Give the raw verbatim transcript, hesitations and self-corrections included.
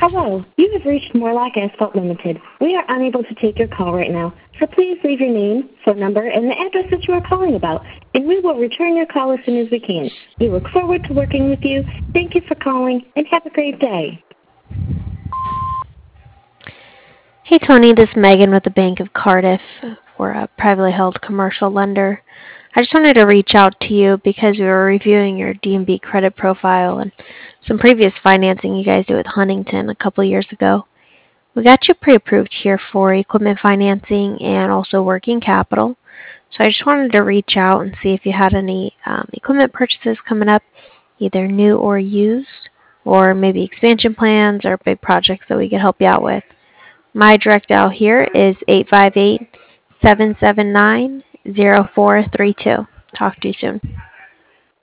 Hello, you have reached Morlock Asphalt Limited. We are unable to take your call right now, so please leave your name, phone number, and the address that you are calling about, and we will return your call as soon as we can. We look forward to working with you. Thank you for calling, and have a great day. Hey Tony, this is Megan with the Bank of Cardiff. We're a privately held commercial lender. I just wanted to reach out to you because we were reviewing your D and B credit profile and some previous financing you guys did with Huntington a couple years ago. We got you pre-approved here for equipment financing and also working capital. So I just wanted to reach out and see if you had any um, equipment purchases coming up, either new or used, or maybe expansion plans or big projects that we could help you out with. My direct dial here is eight five eight, seven seven nine, zero four three two. Talk to you soon.